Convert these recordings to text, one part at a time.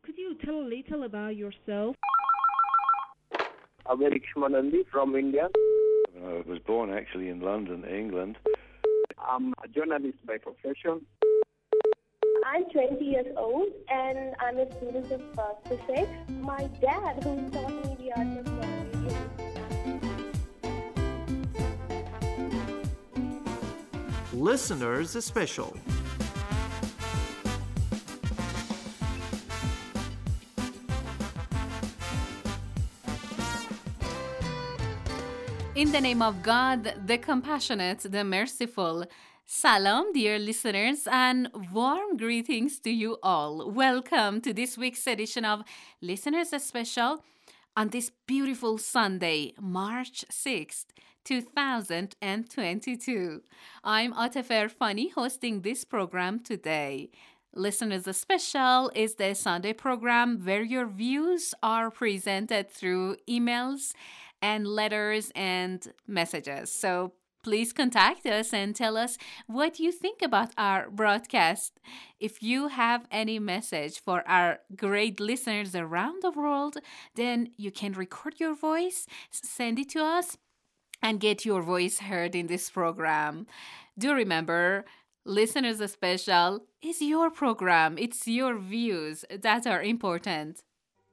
Could you tell a little about yourself? Amerik Shmanandi from India. I was born actually in London, England. I'm a journalist by profession. I'm 20 years old and I'm a student of physics. My dad, who taught me the art of radio. Listeners Special. In the name of God, the compassionate, the merciful. Salam, dear listeners, and warm greetings to you all. Welcome to this week's edition of Listeners Special on this beautiful Sunday, March 6th, 2022. I'm Atefer Fani hosting this program today. Listeners Special is the Sunday program where your views are presented through emails and letters and messages. So please contact us and tell us what you think about our broadcast. If you have any message for our great listeners around the world, then you can record your voice, send it to us, and get your voice heard in this program. Do remember, Listeners Special is your program. It's your views that are important.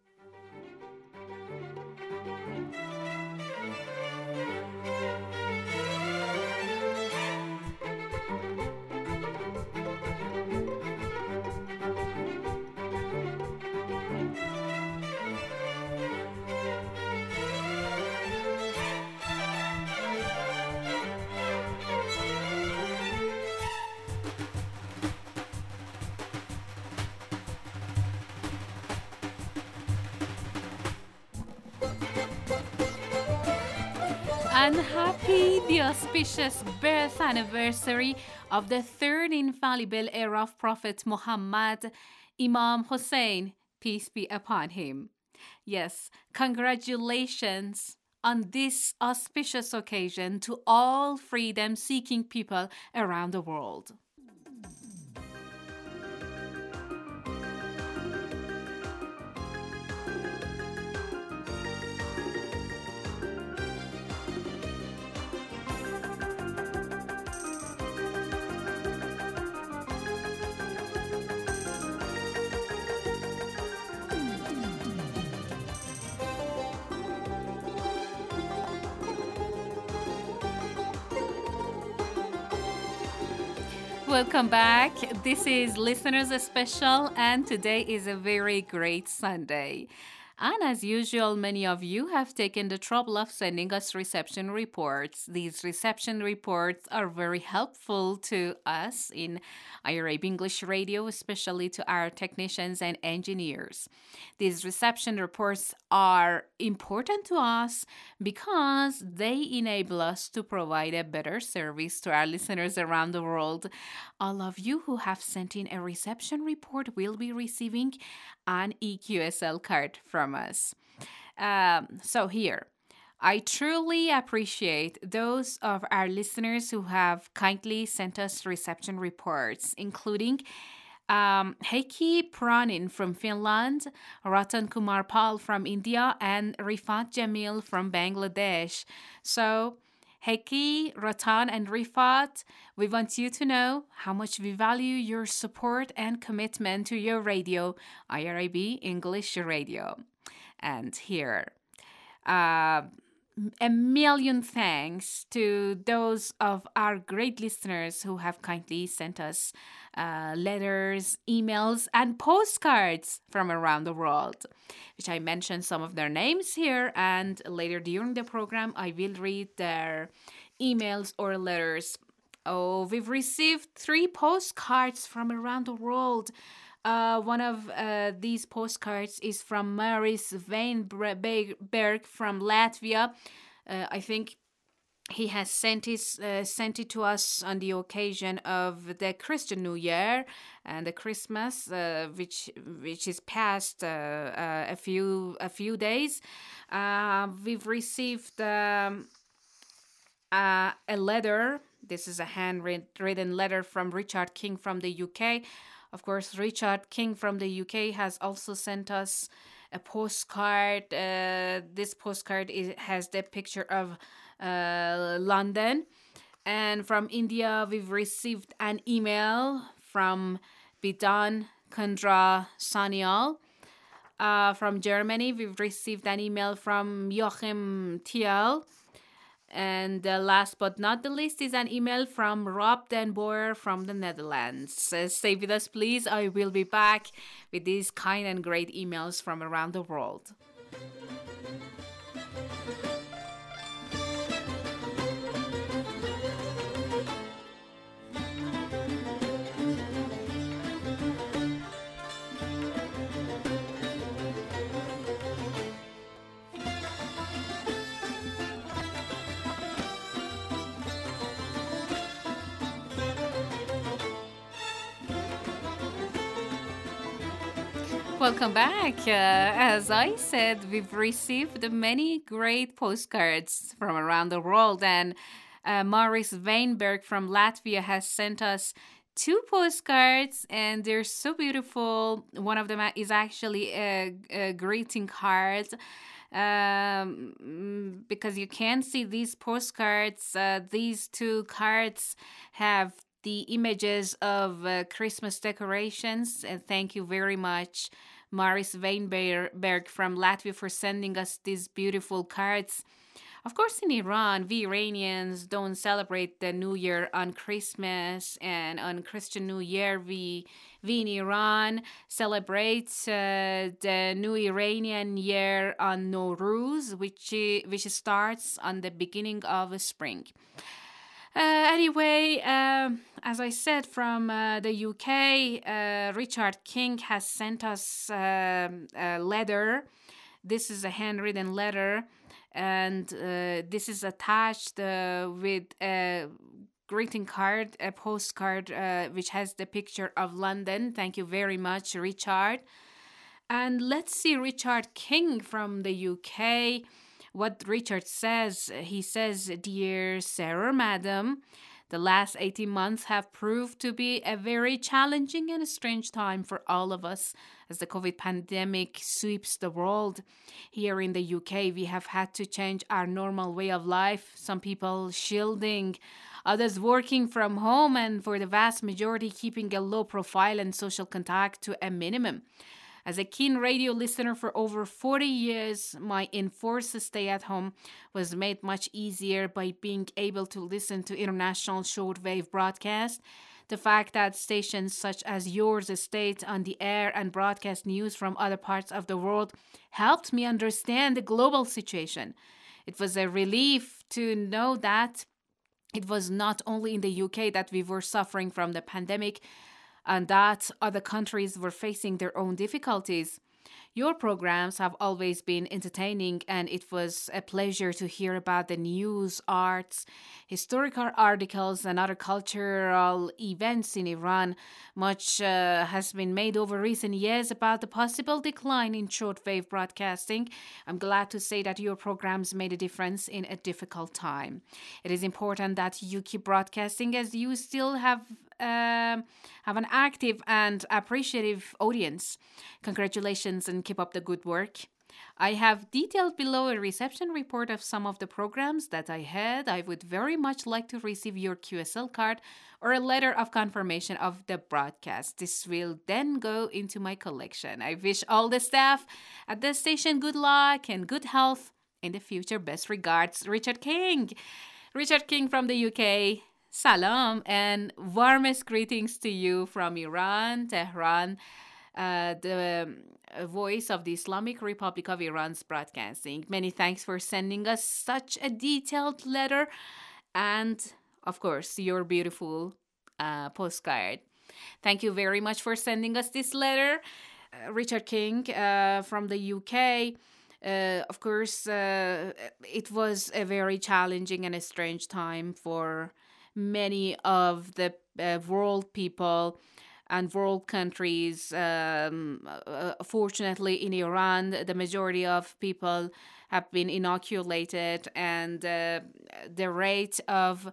And happy the auspicious birth anniversary of the third infallible heir of Prophet Muhammad, Imam Hussein, peace be upon him. Yes, congratulations on this auspicious occasion to all freedom-seeking people around the world. Welcome back. This is Listeners Special, and today is a very great Sunday. And as usual, many of you have taken the trouble of sending us reception reports. These reception reports are very helpful to us in Arab English Radio, especially to our technicians and engineers. These reception reports are important to us because they enable us to provide a better service to our listeners around the world. All of you who have sent in a reception report will be receiving an EQSL card from us. So here, I truly appreciate those of our listeners who have kindly sent us reception reports, including Heikki Pranin from Finland, Ratan Kumar Pal from India, and Rifat Jamil from Bangladesh. So, Heikki, Ratan, and Rifat, we want you to know how much we value your support and commitment to your radio, IRIB English Radio. And here, a million thanks to those of our great listeners who have kindly sent us letters, emails, and postcards from around the world, which I mentioned some of their names here, and later during the program I will read their emails or letters. Oh, we've received 3 postcards from around the world. One of these postcards is from Maurice Weinberg from Latvia. I think he has sent it to us on the occasion of the Christian New Year and the Christmas, which is past a few days. We've received a letter. This is a handwritten letter from Richard King from the UK. Of course, Richard King from the UK has also sent us a postcard. This postcard has the picture of London. And from India, we've received an email from Bidan Kundra Sanyal. From Germany, we've received an email from Joachim Thiel. And last but not the least is an email from Rob Den Boer from the Netherlands. Stay with us, please. I will be back with these kind and great emails from around the world. Welcome back. As I said, we've received many great postcards from around the world, and Maurice Weinberg from Latvia has sent us 2 postcards, and they're so beautiful. One of them is actually a greeting card. Because you can see these postcards, these 2 cards have the images of Christmas decorations. And thank you very much, Maurice Weinberg from Latvia, for sending us these beautiful cards. Of course, in Iran, we Iranians don't celebrate the New Year on Christmas, and on Christian New Year, we in Iran celebrate the New Iranian Year on Nowruz, which starts on the beginning of spring. Anyway, as I said, from the UK, Richard King has sent us a letter. This is a handwritten letter, and this is attached with a greeting card, a postcard, which has the picture of London. Thank you very much, Richard. And let's see Richard King from the UK. What Richard says, he says, "Dear Sarah, Madam, the last 18 months have proved to be a very challenging and strange time for all of us as the COVID pandemic sweeps the world. Here in the UK, we have had to change our normal way of life, some people shielding, others working from home, and for the vast majority, keeping a low profile and social contact to a minimum. As a keen radio listener for over 40 years, my enforced stay at home was made much easier by being able to listen to international shortwave broadcasts. The fact that stations such as yours stayed on the air and broadcast news from other parts of the world helped me understand the global situation. It was a relief to know that it was not only in the UK that we were suffering from the pandemic, and that other countries were facing their own difficulties. Your programs have always been entertaining, and it was a pleasure to hear about the news, arts, historical articles, and other cultural events in Iran. Much has been made over recent years about the possible decline in shortwave broadcasting. I'm glad to say that your programs made a difference in a difficult time. It is important that you keep broadcasting, as you still have an active and appreciative audience. Congratulations and keep up the good work. I have detailed below a reception report of some of the programs that I had. I would very much like to receive your QSL card or a letter of confirmation of the broadcast. This will then go into my collection. I wish all the staff at the station good luck and good health in the future. Best regards, Richard King. Richard King from the UK. Salam and warmest greetings to you from Iran, Tehran, the voice of the Islamic Republic of Iran's broadcasting. Many thanks for sending us such a detailed letter and, of course, your beautiful postcard. Thank you very much for sending us this letter. Richard King from the UK. Of course, it was a very challenging and a strange time for many of the world people and world countries. Fortunately, in Iran, the majority of people have been inoculated, and the rate of,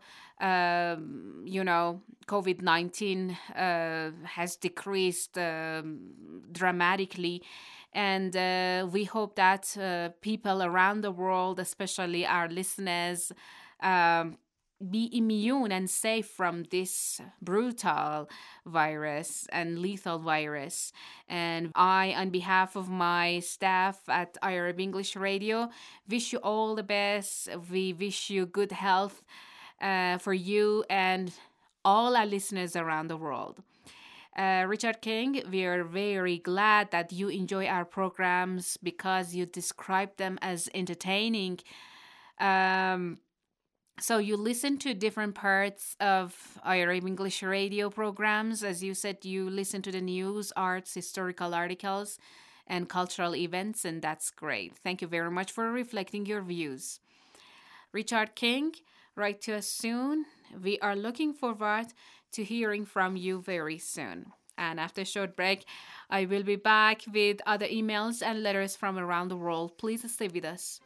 COVID-19 has decreased dramatically. And we hope that people around the world, especially our listeners, be immune and safe from this brutal virus and lethal virus. And I, on behalf of my staff at Arab English Radio, wish you all the best. We wish you good health for you and all our listeners around the world. Richard King, we are very glad that you enjoy our programs because you describe them as entertaining. So you listen to different parts of Arab English Radio programs. As you said, you listen to the news, arts, historical articles, and cultural events, and that's great. Thank you very much for reflecting your views. Richard King, write to us soon. We are looking forward to hearing from you very soon. And after a short break, I will be back with other emails and letters from around the world. Please stay with us.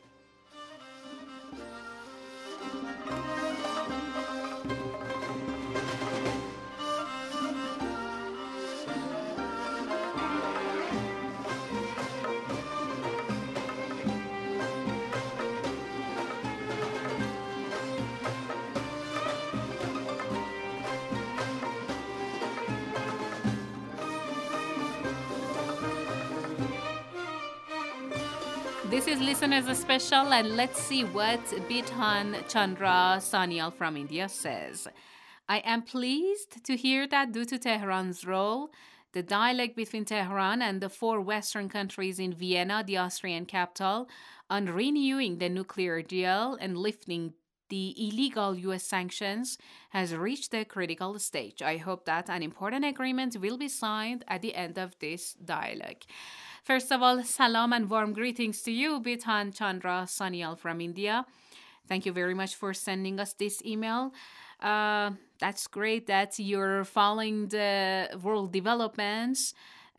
This is Listeners Special, and let's see what Bidhan Chandra Sanyal from India says. I am pleased to hear that due to Tehran's role, the dialogue between Tehran and the 4 Western countries in Vienna, the Austrian capital, on renewing the nuclear deal and lifting the illegal U.S. sanctions has reached a critical stage. I hope that an important agreement will be signed at the end of this dialogue. First of all, salam and warm greetings to you, Bidhan Chandra Sanyal from India. Thank you very much for sending us this email. That's great that you're following the world developments,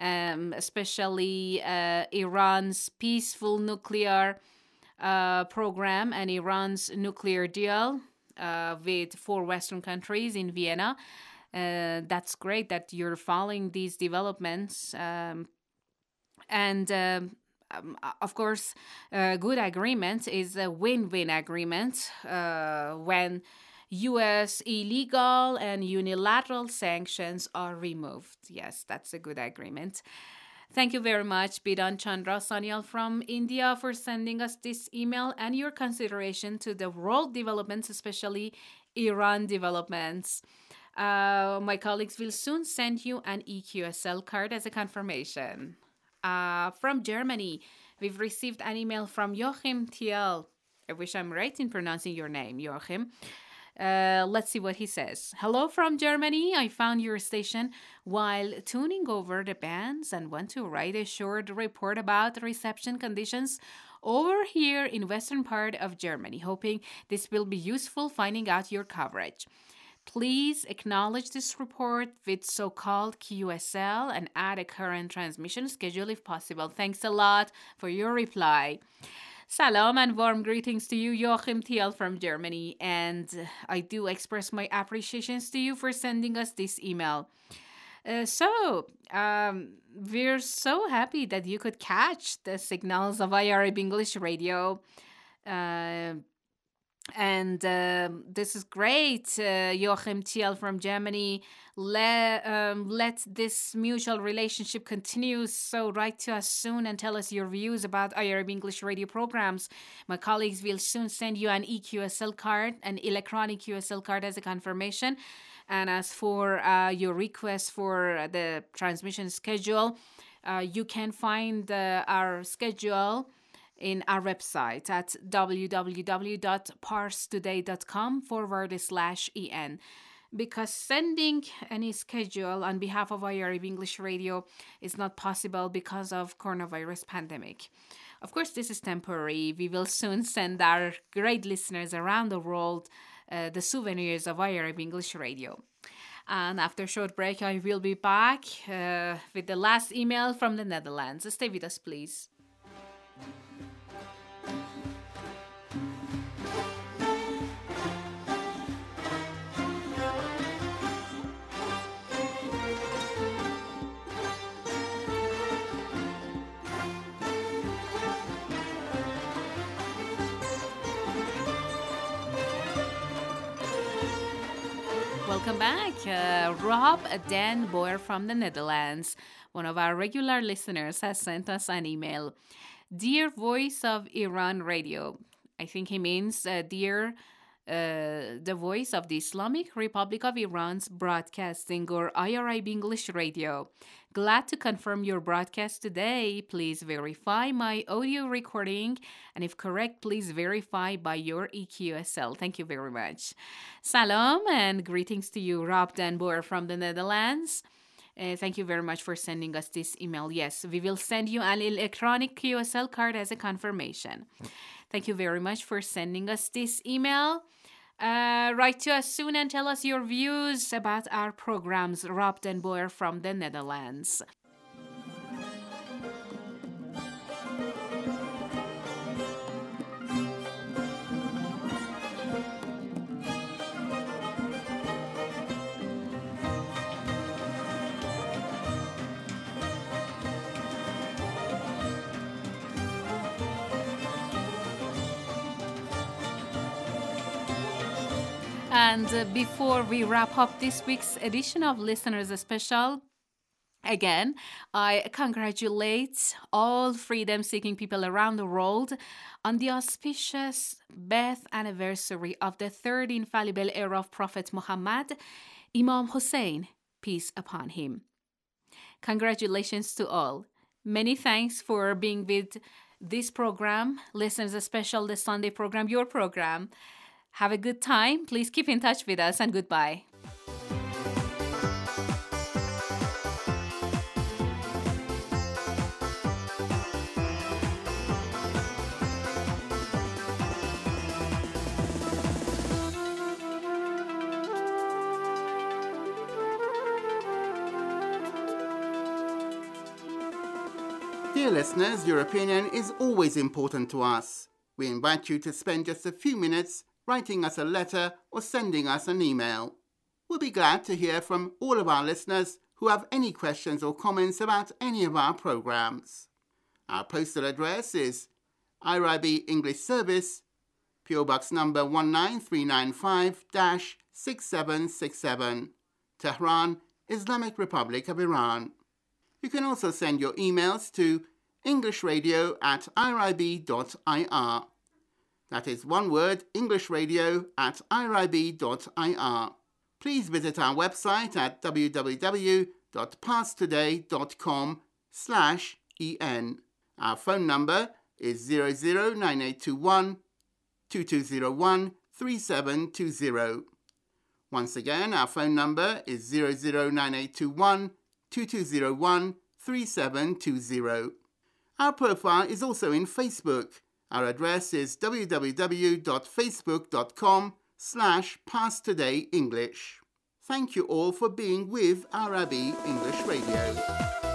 especially Iran's peaceful nuclear program and Iran's nuclear deal with 4 Western countries in Vienna. That's great that you're following these developments. And of course, a good agreement is a win-win agreement when U.S. illegal and unilateral sanctions are removed. Yes, that's a good agreement. Thank you very much, Bidhan Chandra Sanyal from India, for sending us this email and your consideration to the world developments, especially Iran developments. My colleagues will soon send you an EQSL card as a confirmation. From Germany, we've received an email from Joachim Thiel. I wish I'm right in pronouncing your name, Joachim. Let's see what he says. Hello from Germany. I found your station while tuning over the bands and want to write a short report about reception conditions over here in western part of Germany, hoping this will be useful finding out your coverage. Please acknowledge this report with so-called QSL and add a current transmission schedule if possible. Thanks a lot for your reply. Salam and warm greetings to you, Joachim Thiel from Germany. And I do express my appreciations to you for sending us this email. We're so happy that you could catch the signals of Arab English Radio. And this is great, Joachim Thiel from Germany. Let this mutual relationship continue. So write to us soon and tell us your views about Arab English radio programs. My colleagues will soon send you an EQSL card, an electronic QSL card as a confirmation. And as for your request for the transmission schedule, you can find our schedule in our website at www.parstoday.com/en. Because sending any schedule on behalf of Arab English Radio is not possible because of coronavirus pandemic. Of course, this is temporary. We will soon send our great listeners around the world the souvenirs of Arab English Radio. And after a short break, I will be back with the last email from the Netherlands. Stay with us, please. welcome back. Rob Dan Boer from the Netherlands, one of our regular listeners, has sent us an email. Dear Voice of Iran Radio, I think he means dear the Voice of the Islamic Republic of Iran's Broadcasting, or IRIB English Radio. Glad to confirm your broadcast today. Please verify my audio recording, and if correct, please verify by your EQSL. Thank you very much. Salam and greetings to you, Rob Dan Boer from the Netherlands. Thank you very much for sending us this email. Yes, we will send you an electronic QSL card as a confirmation. Thank you very much for sending us this email. Write to us soon and tell us your views about our programs. Rob Dan Boer from the Netherlands. And before we wrap up this week's edition of Listeners Special, again, I congratulate all freedom-seeking people around the world on the auspicious birth anniversary of the third infallible heir of Prophet Muhammad, Imam Hussein, peace upon him. Congratulations to all. Many thanks for being with this program, Listeners Special, the Sunday program, your program. Have a good time. Please keep in touch with us, and goodbye. Dear listeners, your opinion is always important to us. We invite you to spend just a few minutes writing us a letter or sending us an email. We'll be glad to hear from all of our listeners who have any questions or comments about any of our programs. Our postal address is IRIB English Service, PO Box number 19395-6767, Tehran, Islamic Republic of Iran. You can also send your emails to englishradio@irib.ir. That is one word, englishradio@irib.ir. Please visit our website at www.parstoday.com/en. Our phone number is 009821 2201 3720. Once again, our phone number is 009821 2201 3720. Our profile is also in Facebook. Our address is www.facebook.com/PastTodayEnglish. Thank you all for being with IRIB English Radio.